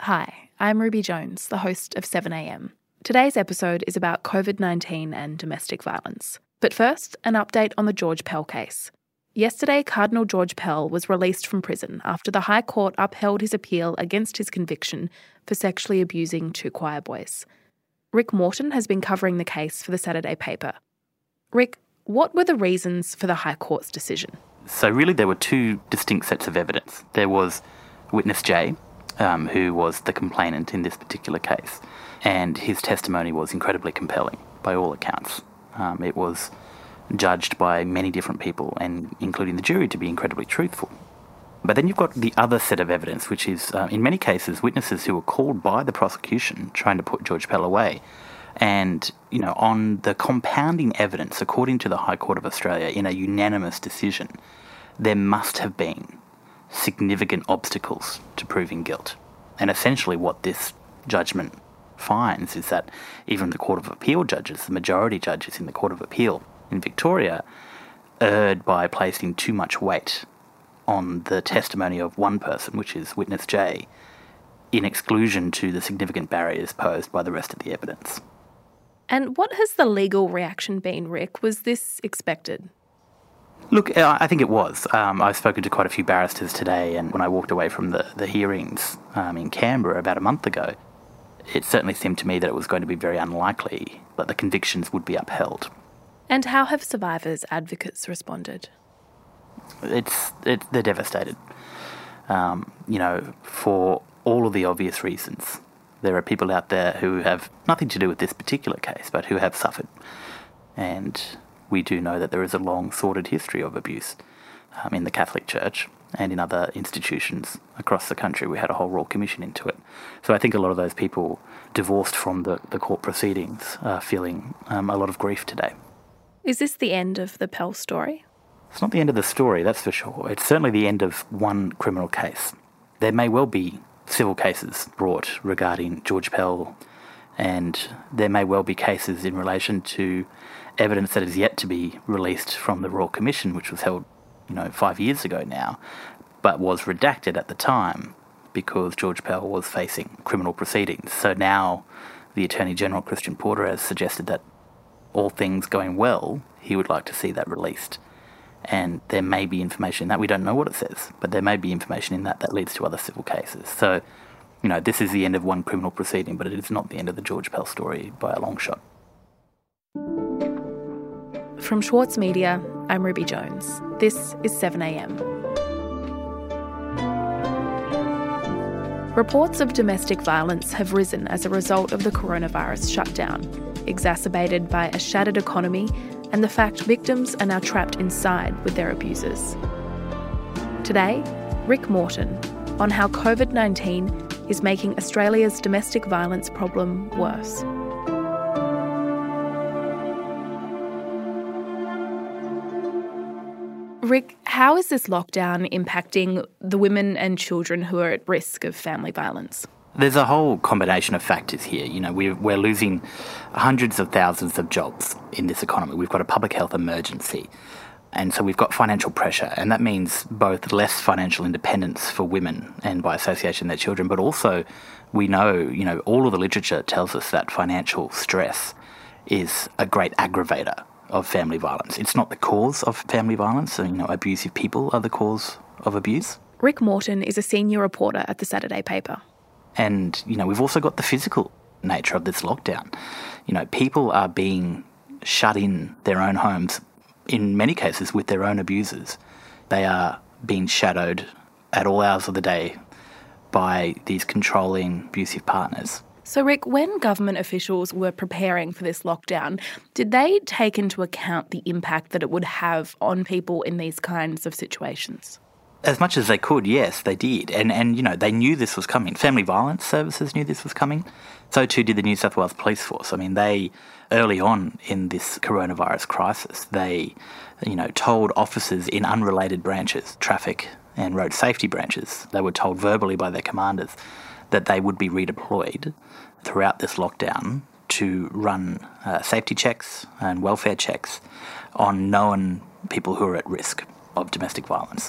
Hi, I'm Ruby Jones, the host of 7am. Today's episode is about COVID-19 and domestic violence. But first, an update on the George Pell case. Yesterday, Cardinal George Pell was released from prison after the High Court upheld his appeal against his conviction for sexually abusing two choir boys. Rick Morton has been covering the case for the Saturday paper. Rick, what were the reasons for the High Court's decision? So really there were two distinct sets of evidence. There was witness J, who was the complainant in this particular case, and his testimony was incredibly compelling by all accounts. It was judged by many different people, and including the jury, to be incredibly truthful. But then you've got the other set of evidence, which is, in many cases, witnesses who were called by the prosecution trying to put George Pell away. And, on the compounding evidence, according to the High Court of Australia, in a unanimous decision, there must have been significant obstacles to proving guilt. And essentially what this judgment finds is that even the Court of Appeal judges, the majority judges in the Court of Appeal in Victoria, erred by placing too much weight on the testimony of one person, which is witness J, in exclusion to the significant barriers posed by the rest of the evidence. And what has the legal reaction been, Rick? Was this expected? Look, I think it was. I've spoken to quite a few barristers today, and when I walked away from the hearings in Canberra about a month ago, it certainly seemed to me that it was going to be very unlikely that the convictions would be upheld. And how have survivors' advocates responded? They're devastated. For all of the obvious reasons. There are people out there who have nothing to do with this particular case, but who have suffered. And we do know that there is a long, sordid history of abuse in the Catholic Church and in other institutions across the country. We had a whole Royal Commission into it. So I think a lot of those people divorced from the court proceedings are feeling a lot of grief today. Is this the end of the Pell story? It's not the end of the story, that's for sure. It's certainly the end of one criminal case. There may well be civil cases brought regarding George Pell, and there may well be cases in relation to evidence that is yet to be released from the Royal Commission, which was held, 5 years ago now, but was redacted at the time because George Pell was facing criminal proceedings. So now the Attorney General, Christian Porter, has suggested that all things going well, he would like to see that released. And there may be information in that, we don't know what it says, but there may be information in that leads to other civil cases. So, this is the end of one criminal proceeding, but it is not the end of the George Pell story by a long shot. From Schwartz Media, I'm Ruby Jones. This is 7am. Reports of domestic violence have risen as a result of the coronavirus shutdown, exacerbated by a shattered economy and the fact victims are now trapped inside with their abusers. Today, Rick Morton on how COVID-19 is making Australia's domestic violence problem worse. Rick, how is this lockdown impacting the women and children who are at risk of family violence? There's a whole combination of factors here. We're losing hundreds of thousands of jobs in this economy. We've got a public health emergency. And so we've got financial pressure. And that means both less financial independence for women and by association their children, but also we know, all of the literature tells us that financial stress is a great aggravator of family violence. It's not the cause of family violence. So, abusive people are the cause of abuse. Rick Morton is a senior reporter at the Saturday paper. And, we've also got the physical nature of this lockdown. People are being shut in their own homes, in many cases with their own abusers. They are being shadowed at all hours of the day by these controlling, abusive partners. So, Rick, when government officials were preparing for this lockdown, did they take into account the impact that it would have on people in these kinds of situations? As much as they could, yes, they did. And they knew this was coming. Family violence services knew this was coming. So too did the New South Wales Police Force. They, early on in this coronavirus crisis, they, told officers in unrelated branches, traffic and road safety branches, they were told verbally by their commanders that they would be redeployed throughout this lockdown to run safety checks and welfare checks on known people who are at risk of domestic violence.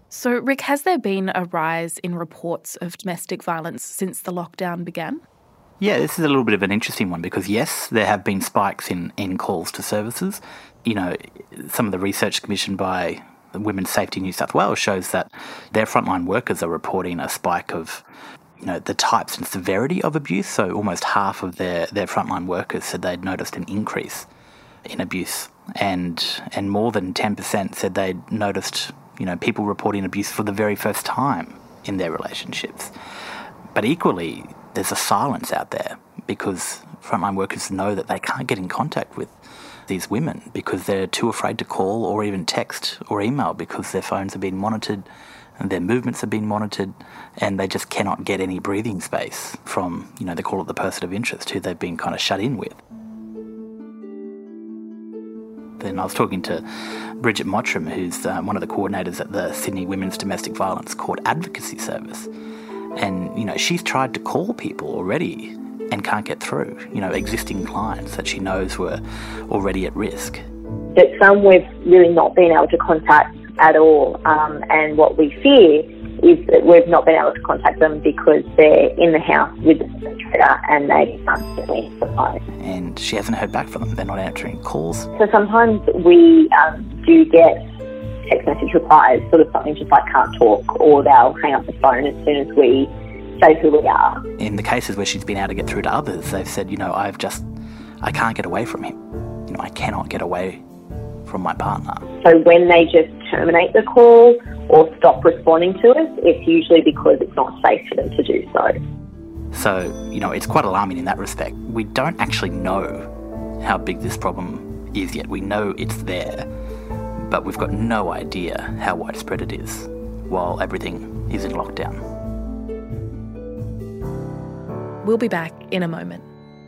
So, Rick, has there been a rise in reports of domestic violence since the lockdown began? Yeah, this is a little bit of an interesting one because, yes, there have been spikes in calls to services. You know, some of the research commissioned by Women's Safety New South Wales shows that their frontline workers are reporting a spike of, the types and severity of abuse. So almost half of their frontline workers said they'd noticed an increase in abuse. And more than 10% said they'd noticed, people reporting abuse for the very first time in their relationships. But equally, there's a silence out there because frontline workers know that they can't get in contact with these women because they're too afraid to call or even text or email because their phones are being monitored and their movements are being monitored and they just cannot get any breathing space from, they call it the person of interest who they've been kind of shut in with. Then I was talking to Bridget Mottram, who's one of the coordinators at the Sydney Women's Domestic Violence Court Advocacy Service. And, she's tried to call people already and can't get through, existing clients that she knows were already at risk. But some we've really not been able to contact at all. And what we fear is that we've not been able to contact them because they're in the house with the perpetrator and they can't get any supply. And she hasn't heard back from them. They're not answering calls. So sometimes we do get text message replies, sort of something just like can't talk, or they'll hang up the phone as soon as we say who we are. In the cases where she's been able to get through to others, they've said, I can't get away from him. I cannot get away from my partner. So when they just terminate the call or stop responding to us, it's usually because it's not safe for them to do so. So, it's quite alarming in that respect. We don't actually know how big this problem is yet. We know it's there, but we've got no idea how widespread it is while everything is in lockdown. We'll be back in a moment.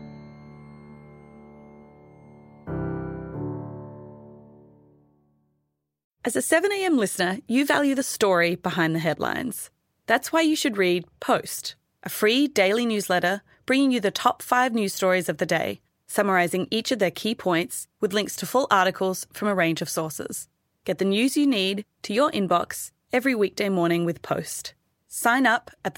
As a 7am listener, you value the story behind the headlines. That's why you should read Post, a free daily newsletter bringing you the top 5 news stories of the day, summarising each of their key points with links to full articles from a range of sources. Get the news you need to your inbox every weekday morning with Post. Sign up at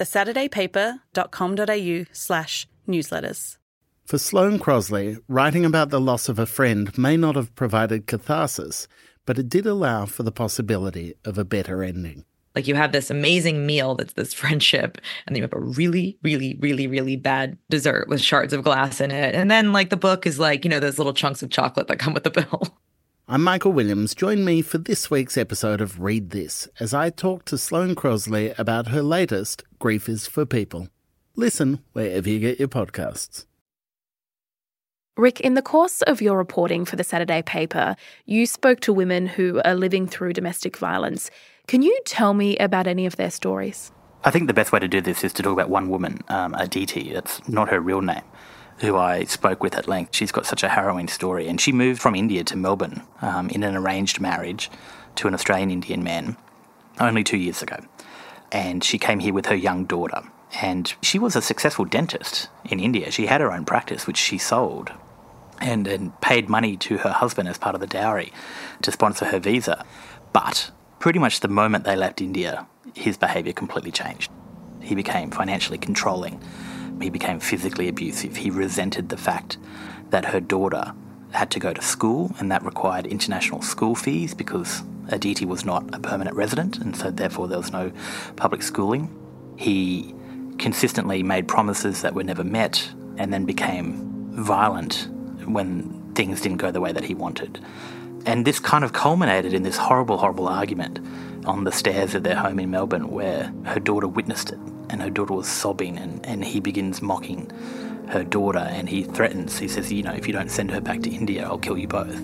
thesaturdaypaper.com.au/newsletters. For Sloane Crosley, writing about the loss of a friend may not have provided catharsis, but it did allow for the possibility of a better ending. Like, you have this amazing meal that's this friendship, and then you have a really, really, really, really bad dessert with shards of glass in it. And then, the book is those little chunks of chocolate that come with the bill. I'm Michael Williams. Join me for this week's episode of Read This as I talk to Sloane Crosley about her latest, Grief is for People. Listen wherever you get your podcasts. Rick, in the course of your reporting for the Saturday paper, you spoke to women who are living through domestic violence. Can you tell me about any of their stories? I think the best way to do this is to talk about one woman, Aditi. It's not her real name, who I spoke with at length. She's got such a harrowing story, and she moved from India to Melbourne in an arranged marriage to an Australian Indian man only 2 years ago. And she came here with her young daughter. And she was a successful dentist in India. She had her own practice, which she sold, and paid money to her husband as part of the dowry to sponsor her visa. But pretty much the moment they left India, his behaviour completely changed. He became financially controlling. He became physically abusive. He resented the fact that her daughter had to go to school, and that required international school fees because Aditi was not a permanent resident, and so therefore there was no public schooling. He consistently made promises that were never met and then became violent when things didn't go the way that he wanted. And this kind of culminated in this horrible, horrible argument on the stairs of their home in Melbourne where her daughter witnessed it, and her daughter was sobbing, and he begins mocking her daughter, and he threatens. He says, if you don't send her back to India, I'll kill you both.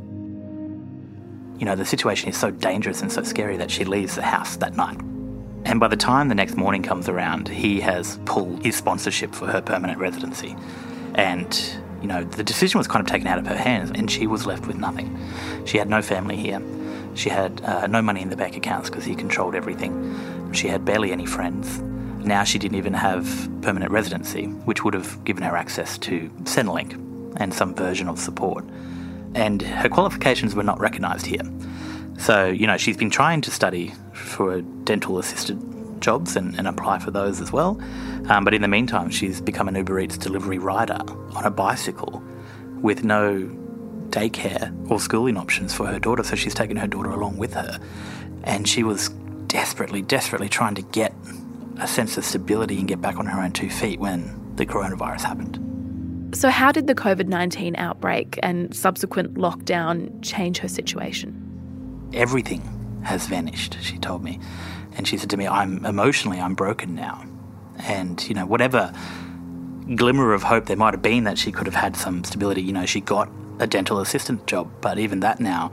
The situation is so dangerous and so scary that she leaves the house that night. And by the time the next morning comes around, he has pulled his sponsorship for her permanent residency. And, the decision was kind of taken out of her hands, and she was left with nothing. She had no family here. She had no money in the bank accounts because he controlled everything. She had barely any friends. Now she didn't even have permanent residency, which would have given her access to Centrelink and some version of support. And her qualifications were not recognised here. So, she's been trying to study for dental assisted jobs and apply for those as well. But in the meantime, she's become an Uber Eats delivery rider on a bicycle with no daycare or schooling options for her daughter, so she's taken her daughter along with her. And she was desperately trying to get a sense of stability and get back on her own 2 feet when the coronavirus happened. So how did the COVID-19 outbreak and subsequent lockdown change her situation? Everything has vanished, she told me. And she said to me, I'm broken now. And, whatever glimmer of hope there might have been that she could have had some stability, she got a dental assistant job. But even that now,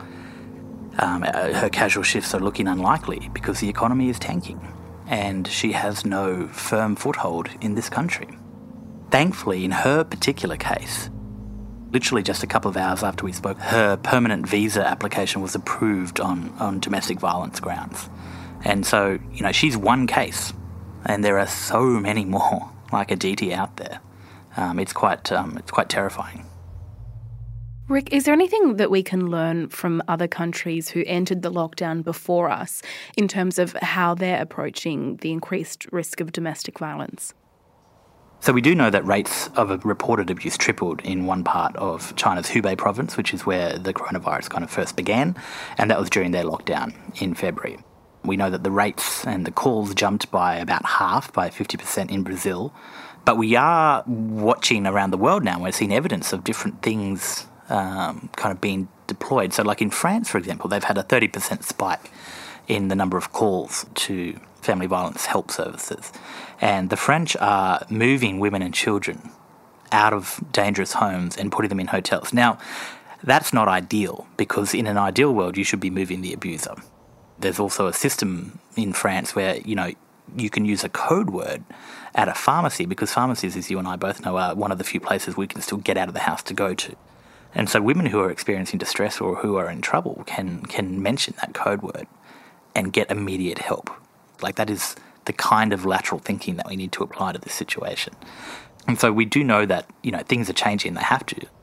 her casual shifts are looking unlikely because the economy is tanking and she has no firm foothold in this country. Thankfully, in her particular case, literally just a couple of hours after we spoke, her permanent visa application was approved on domestic violence grounds. And so, she's one case, and there are so many more like Aditi out there. It's quite terrifying. Rick, is there anything that we can learn from other countries who entered the lockdown before us in terms of how they're approaching the increased risk of domestic violence? So we do know that rates of reported abuse tripled in one part of China's Hubei province, which is where the coronavirus kind of first began, and that was during their lockdown in February. We know that the rates and the calls jumped by about half, by 50% in Brazil. But we are watching around the world now. We're seeing evidence of different things kind of being deployed. So like in France, for example, they've had a 30% spike in the number of calls to family violence help services. And the French are moving women and children out of dangerous homes and putting them in hotels. Now, that's not ideal, because in an ideal world, you should be moving the abuser. There's also a system in France where, you can use a code word at a pharmacy, because pharmacies, as you and I both know, are one of the few places we can still get out of the house to go to. And so women who are experiencing distress or who are in trouble can mention that code word and get immediate help. Like, that is the kind of lateral thinking that we need to apply to this situation. And so we do know that, things are changing, they have to.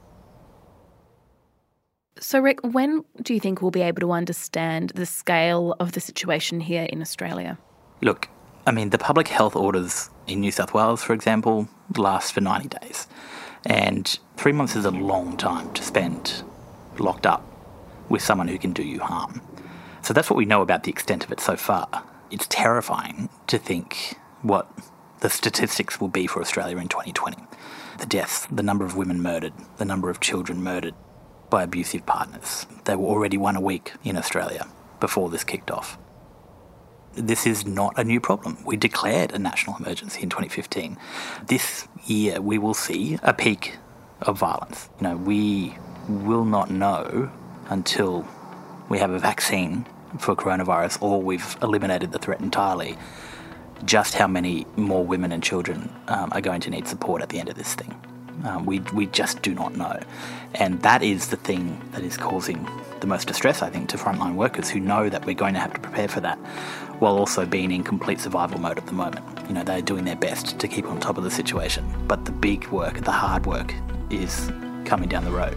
So, Rick, when do you think we'll be able to understand the scale of the situation here in Australia? Look, the public health orders in New South Wales, for example, last for 90 days. And 3 months is a long time to spend locked up with someone who can do you harm. So that's what we know about the extent of it so far. It's terrifying to think what the statistics will be for Australia in 2020. The deaths, the number of women murdered, the number of children murdered by abusive partners. They were already one a week in Australia before this kicked off. This is not a new problem. We declared a national emergency in 2015. This year we will see a peak of violence. We will not know until we have a vaccine for coronavirus or we've eliminated the threat entirely just how many more women and children are going to need support at the end of this thing. We just do not know. And that is the thing that is causing the most distress, I think, to frontline workers who know that we're going to have to prepare for that while also being in complete survival mode at the moment. They're doing their best to keep on top of the situation. But the big work, the hard work, is coming down the road.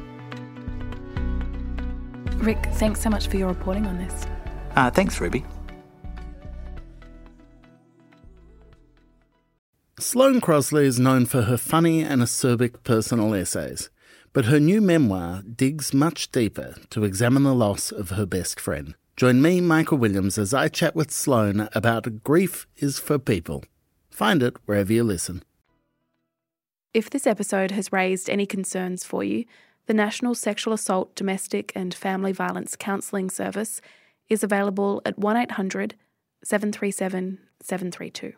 Rick, thanks so much for your reporting on this. Thanks, Ruby. Sloane Crosley is known for her funny and acerbic personal essays, but her new memoir digs much deeper to examine the loss of her best friend. Join me, Michael Williams, as I chat with Sloane about Grief is for People. Find it wherever you listen. If this episode has raised any concerns for you, the National Sexual Assault, Domestic and Family Violence Counselling Service is available at 1800 737 732.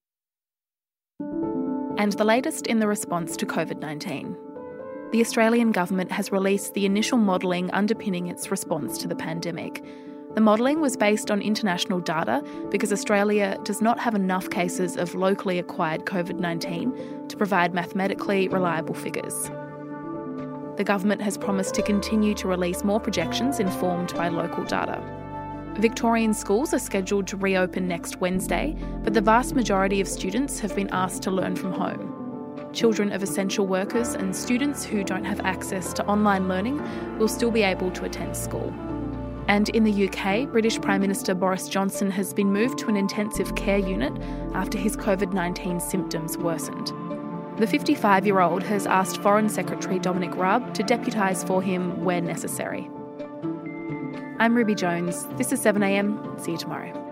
And the latest in the response to COVID-19. The Australian government has released the initial modelling underpinning its response to the pandemic. The modelling was based on international data because Australia does not have enough cases of locally acquired COVID-19 to provide mathematically reliable figures. The government has promised to continue to release more projections informed by local data. Victorian schools are scheduled to reopen next Wednesday, but the vast majority of students have been asked to learn from home. Children of essential workers and students who don't have access to online learning will still be able to attend school. And in the UK, British Prime Minister Boris Johnson has been moved to an intensive care unit after his COVID-19 symptoms worsened. The 55-year-old has asked Foreign Secretary Dominic Raab to deputise for him where necessary. I'm Ruby Jones. This is 7am. See you tomorrow.